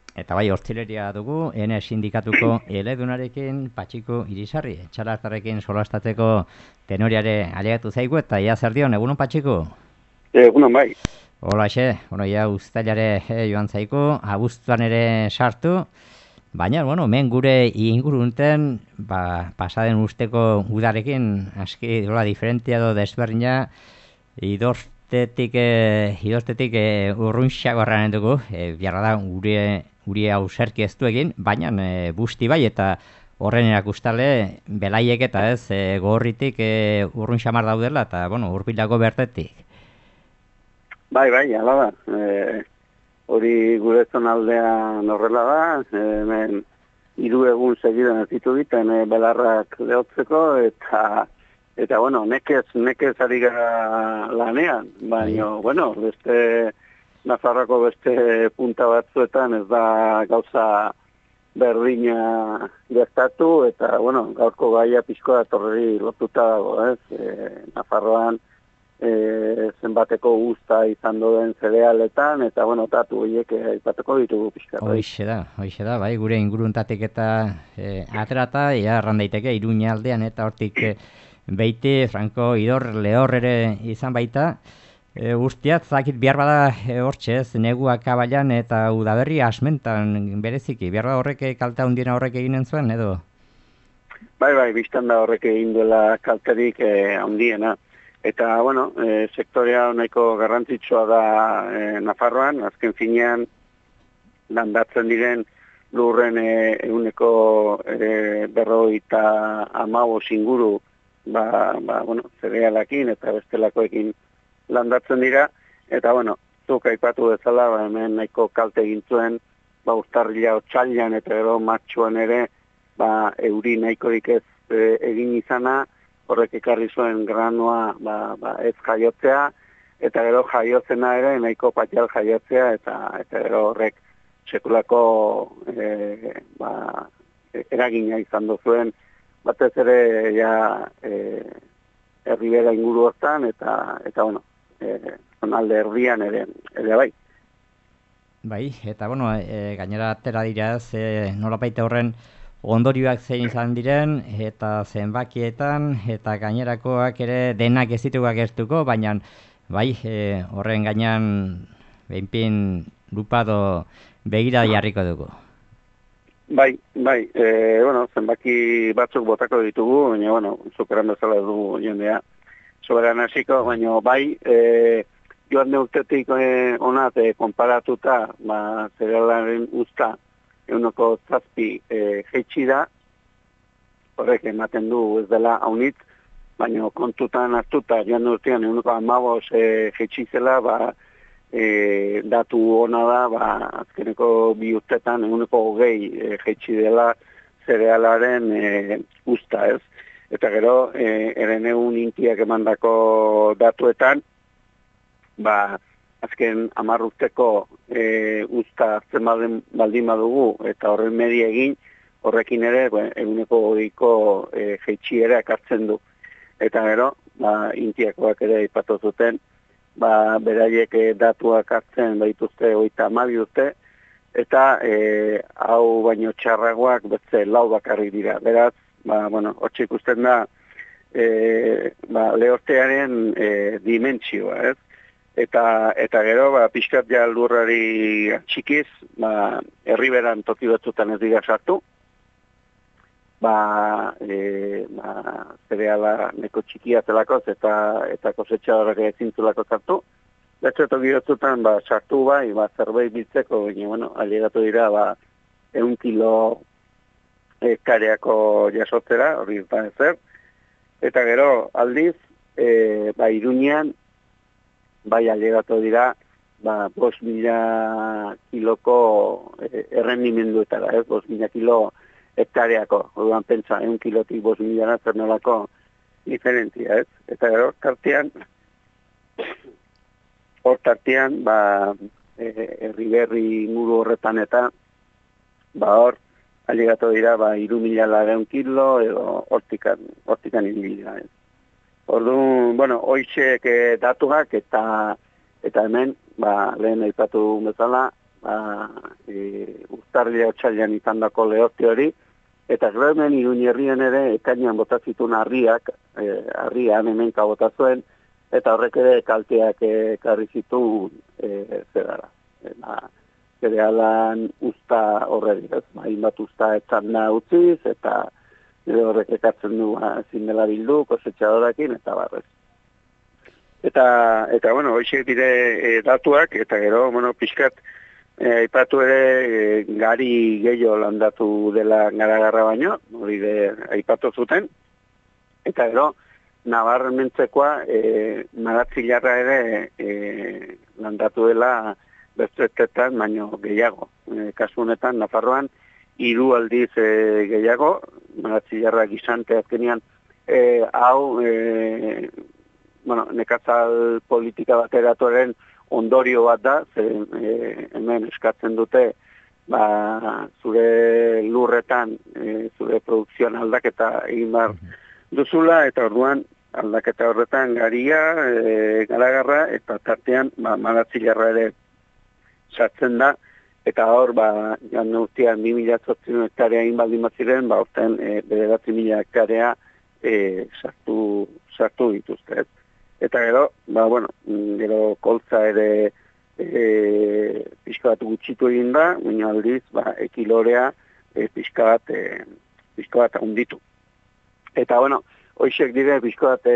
Eta bai, hortzileria dugu, ene sindikatuko eledunarekin Patxiku Irisarri, txalartarrekin solastatzeko tenoriare alegatu zaigu, eta ia zer dion, egunon Patxiku? Egunon bai. Hola, bueno, ia uztailare joan zaiku, abuztuan ere sartu, baina, bueno, men gure ingurunten, pasaden usteko udarekin, aski, dola, diferentia do desberdina, idortetik urrunxago erranen dugu, biarra da gure hau serki ez du egin, baina busti bai eta horren erakustale belaiek eta ez gorritik urrun xamar daudela eta bueno, urbilago bertetik. Bai, ala da. Hori gure zonaldean horrela da, hemen 3 egun segidan ez ditu egiten belarrak lehotzeko, eta bueno, nekez ari gara lanean, baina, bueno, beste Nafarroko beste punta batzuetan ez da gauza berdina gertatu, eta, bueno, gaurko gaia pixko da torreri lotuta dago, ez? Nafarroan zenbateko guzta izan doen zerealetan, eta, bueno, datu horiek aipatuko ditugu pixka. Hoixe da, bai, gure inguruntatik eta aterata, ia erran daiteke, Iruña aldean eta hortik beiti, Franco, Idor, Lehor ere izan baita, guztiat, zakit behar bada hortxe ez, negua kabailan eta udaberri asmentan bereziki, behar bada horrek kalte handiena horrek eginen zuen, edo? Bai, biztan da horrek egin duela kalterik handiena. Eta, bueno, sektorea nahiko garrantzitsua da Nafarroan, azken finean landatzen diren lurren eguneko 55 inguru, bueno, zerealakin eta bestelakoekin landatzen dira, eta, bueno, zuk aipatu bezala, hemen nahiko kalte egin zuen, urtarrila otsailean eta gero martxuan ere, euri nahikorik ez egin izana, horrek ekarri zuen granua ez jaiotzea, eta gero jaiotzena ere nahiko patial jaiotzea, eta gero horrek sekulako eragina izan duzuen, batez ere herribera inguru hortan, eta bueno, zonalde erdian ere bai. Bai, eta bueno, gainera atera dira ez, nolabaite horren ondorioak zein izan diren, eta zenbakietan, eta gainerakoak ere denak ez ditugu agertuko, baina bai, horren gainean behinpin lupado begira jarriko dugu. Bai, bueno, zenbaki batzuk botako ditugu, baina, bueno, zukeran bezala dugu jendea soberan hasiko, baina bai, joan urtetik onat konparatuta, zerealaren uzta, 7 jeitsi da, horrek ematen du ez dela haunitz, baina kontutan hartuta, joan urtean 15 jeitsi zela, datu ona da, azkeneko 2 urtetan 20 jeitsi dela zerealaren uzta, ez? Eta gero, erenegun intiak emandako datuetan, azken 10 urteko uzta hartzen baldin badugu, eta horren media egin, horrekin ere, 20 jeitxiera ekartzen du. Eta gero, intiakoak ere aipatu zuten, beraiek datuak hartzen baituzte 32 urte, eta hau baino txarragoak beste 4 bakarrik dira. Beraz, bueno, hortxe ikusten da, lehortearen dimentsioa, ez? Eta gero, pixkat ja lurrari txikiz, herriberan toki batzutan ez dira sartu, zereala neko txikia zelakoz eta kosetxa horrek ezintzulako sartu. Betxe toki batzutan sartu zerbait biltzeko, baina, bueno, alegatu dira 1 kilo kareako jasotzera, hori ezer. Eta gero, aldiz, Iruñean, alegatu dira, 5.000 kiloko errendimenduetara, ez? 5.000 kilo hektareako. Orduan pentsa, 1 kilotik 5.000 zer nolako diferentzia, ez? Eta gero, tartean, herri inguru horretan eta, hor, alegatu dira, 3.000 kilo, edo hortikan ibilida, ez? Orduan, bueno, hoixek datuak eta hemen, lehen aipatu bezala, urtarria otsailean izandako lehorti hori, eta gero hemen Iruña herrian ere ekainean bota zituen harriak, harrian hemenka bota zuen, eta horrek ere kalteak ekarri zituen zerara. Zerealan usta horreri, ez? Hainbat usta etzan utziz, eta horrek ekartzen du ezin dela bildu, kosetxadorekin, eta barrez. Eta bueno, hoxe dire datuak, eta gero, bueno, pixkat, aipatu ere gari gehiago landatu dela Garagarra baino, hori de aipatu zuten, eta gero, nabarmentzekoa, maratzilarra ere landatu dela bestetetan baino gehiago. Kasu honetan, Nafarroan, 3 aldiz gehiago, maratzilarra gizante azkenean, hau, bueno, nekazal politika bateratuaren ondorio bat da, hemen eskatzen dute zure lurretan, zure produkzioan aldaketa egin behar duzula, eta orduan aldaketa horretan garia, Garagarra, eta tartean maratzilarra ere sartzen da, eta hor, jan urtean 2.800 hektarea egin baldin bat ziren, orten 9.000 hektarea sartu dituzte. Eta gero, gero koltza ere pixka bat gutxitu egin da, baina aldiz, ekilorea pixka bat handitu. Eta, hoixek dire pixka bat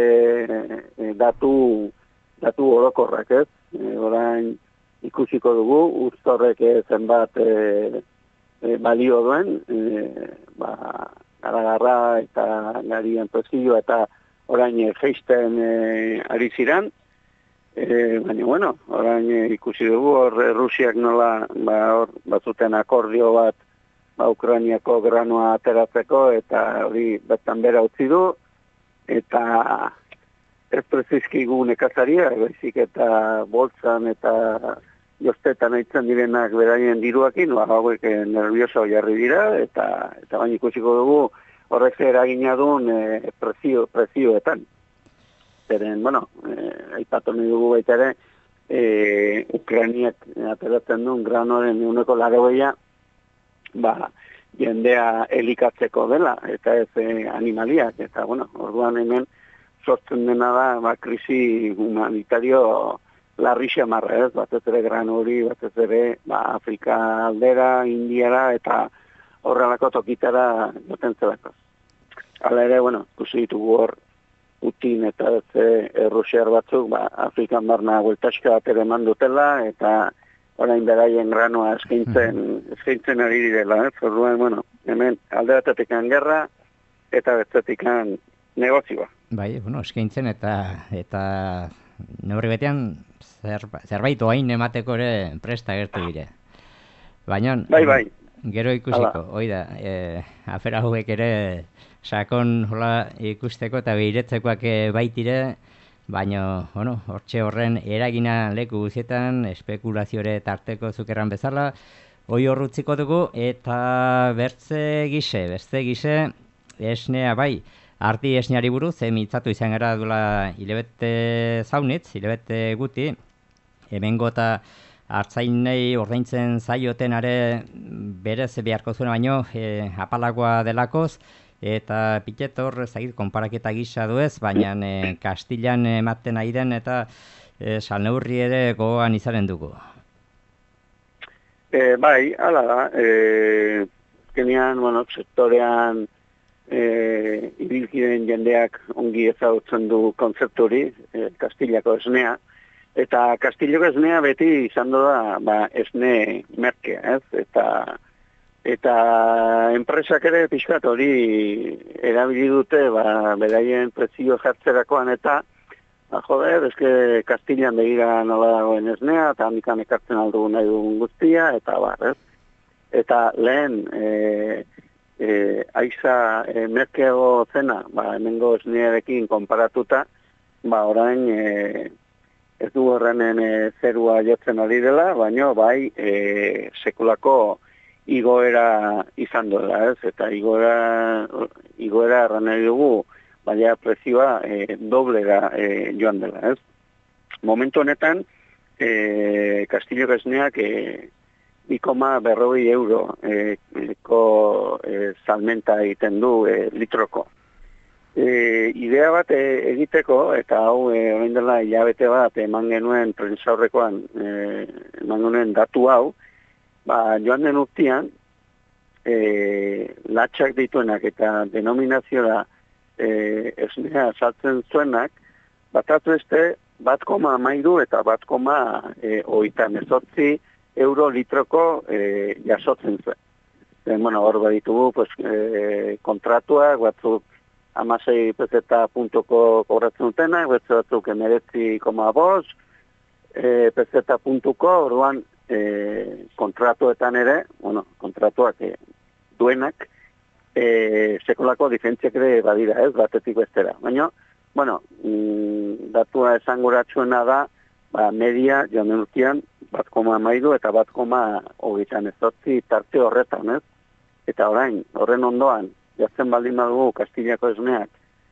datu orokorrak, ez? Orain ikusiko dugu, uztorrek zenbat balio duen, Garagarra eta garien prezioa eta orain geisten ari ziran, baina, orain ikusi dugu, hor Rusiak nola, batzuten akordio bat, Ukrainiako granoa ateratzeko, eta hori bertan bera utzi du, eta ez prezizkigu nekazaria, baizik eta boltzan eta joztetan aitzen direnak beraien diruakin, hauek nervioso jarri dira, eta baina ikusiko dugu, horrek zer eragina duen prezioetan. Zeren, aipatu nahi dugu baita ere, Ukrainiak ateratzen duen granoren 80%, jendea elikatzeko dela, eta ez animaliak, eta orduan hemen sortzen dena da, krisi humanitario larri xamarra, ez, batez ere grano hori, batez ere, Afrika aldera, Indiara, eta horrelako tokitara joten zelako. Hala ere, ikusi ditugu hor, Putin eta Rusiar batzuk, Afrikan barna bueltaxka bat ere eman dutela, eta orain beraien granoa eskaintzen ari direla. Orduan, hemen alde batetik gerra, eta bestetik negozioa. Bai, eskaintzen eta neurri betean zerbait oain emateko ere presta gertu dire. Baina, bai. Gero ikusiko, hoi da, afera hauek ere sakon hola ikusteko eta behiretzekoak baitire, baina, hortxe horren eragina leku guzietan, espekulazioare tarteko zukerran bezala, hoi horrutziko dugu, eta beste gize, esnea bai, arti esneari buruz, mitzatu izan gara duela hilabete zaunitz, hilabete guti, hemengo eta hartzainei ordaintzen zaiotenare berez beharko zuen baino apalagoa delakoz, eta pitet hor konparaketa gisa duez, baina Kastilan ematen ari den eta salneurri ere gogoan izanen dugu. Bai, hala da. Azkenean, sektorean ibilkiden jendeak ongi ezagutzen du kontzepturi, Kastilako esnea, eta Kastiloko esnea beti izan da esne merkea, ez? Eta enpresak ere pixkat hori erabili dute beraien prezio jartzerakoan eta eske Kastilan begira nola dagoen esnea, eta handikan ekartzen aldugu nahi dugun guztia, eta ez? Eta lehen aiza merkeago zena, hemengo esnearekin konparatuta, orain ez du horrenen zerua jotzen ari dela, baina bai sekulako igoera izan duela, ez? Eta igoera erran nahi dugu, baina prezioa doblera joan dela, ez? Momentu honetan, Kastiloko esneak 2,40 euro salmenta egiten du litroko. Idea bat egiteko, eta hau orain dela hilabete bat eman genuen prentsaurrekoan eman genuen datu hau, joan den urtean, latxak dituenak eta denominaziora esnea saltzen zuenak, batatu este 1,13 eta 1,38 euro litroko jasotzen zuen. Bueno, hor baditugu, pues, kontratuak, batzuk 16 pezeta puntuko kobratzen dutenak, beste batzuk 19,5 pezeta puntuko, orduan kontratuetan ere, bueno, kontratuak duenak, sekolako diferentziak ere badira, ez, batetik bestera. Baina, bueno, datua esanguratsuena da, media joan den urtean 1,13 eta 1,28 tarte horretan, ez? Eta orain, horren ondoan, jazten baldin badugu Kastiliako esneak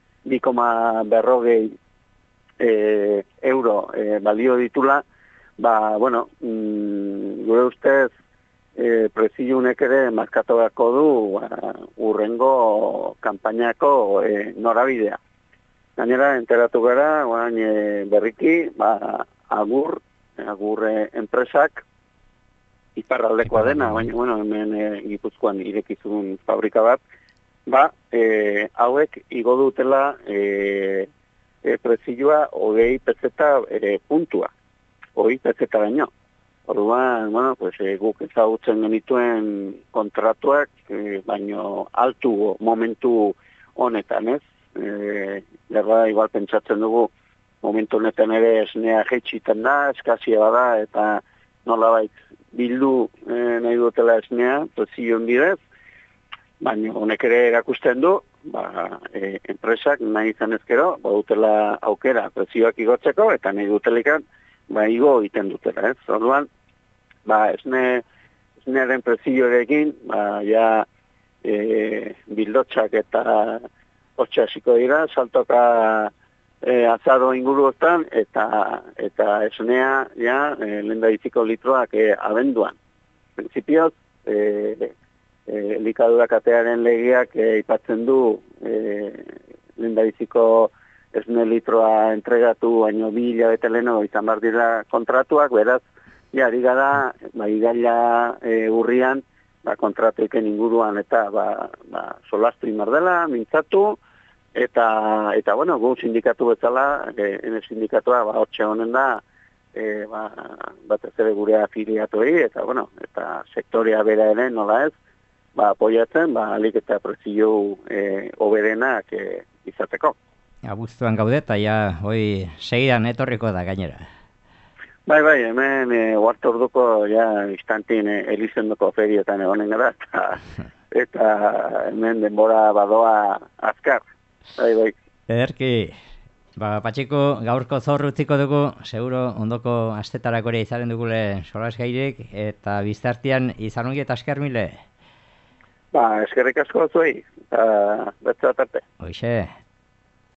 2,40 euro balio ditula, bueno, gure ustez preziounek ere markatu beharko du urrengo kanpainako norabidea. Gainera, enteratu gara, orain berriki, agur enpresak, iparraldekoa dena, baina, bueno, hemen Gipuzkoan irekizun fabrika bat, hauek igo dutela prezioa 20 pezeta puntua, 20 pezeta baino. Orduan, bueno, pues, guk ezagutzen genituen kontratuak, baino altu momentu honetan, ez? Igual pentsatzen dugu, momentu honetan ere esnea jeitxiten da, eskazia bada, eta nolabait bildu nahi dutela esnea, prezioen bidez, baina honek ere erakusten du, enpresak nahi izan ezkero, dutela aukera prezioak igotzeko, eta nahi dutelikan, igo egiten dutela, ez? Orduan, esnearen prezioarekin, ja bildotxak eta hotxa hasiko dira, saltoka azaro inguruotan, eta esnea, ja, lehendabiziko litroak abenduan. Printzipioz, elikadurakatearen legeak aipatzen du lehendabiziko esne litroa entregatu baino 2 hilabete lehenago izan behar dira kontratuak, beraz, ari gara, igaila urrian, kontratueken inguruan eta solastu inbar dela, mintzatu, eta bueno, gu sindikatu bezala, sindikatua, hortxe honen da, batez ere gure afiliatuei, eta bueno, eta sektorea bera ere nola ez, apoiatzen, alik eta prezio oberenak izateko. Abuztuan gaude, eta ja, hoi, segidan etorriko da gainera. Bai, hemen uarte orduko, ja, instantin Elizenduko ferietan egonen gara, eta hemen denbora badoa azkar. Bai. Ederki, Patxiko, gaurko zorru utziko dugu, seguro ondoko astetarako ere izaren dugule solas gairik, eta biztartian izan ongi eta esker mile? Eskerrik asko zuei, eta betzat arte. Hoxe.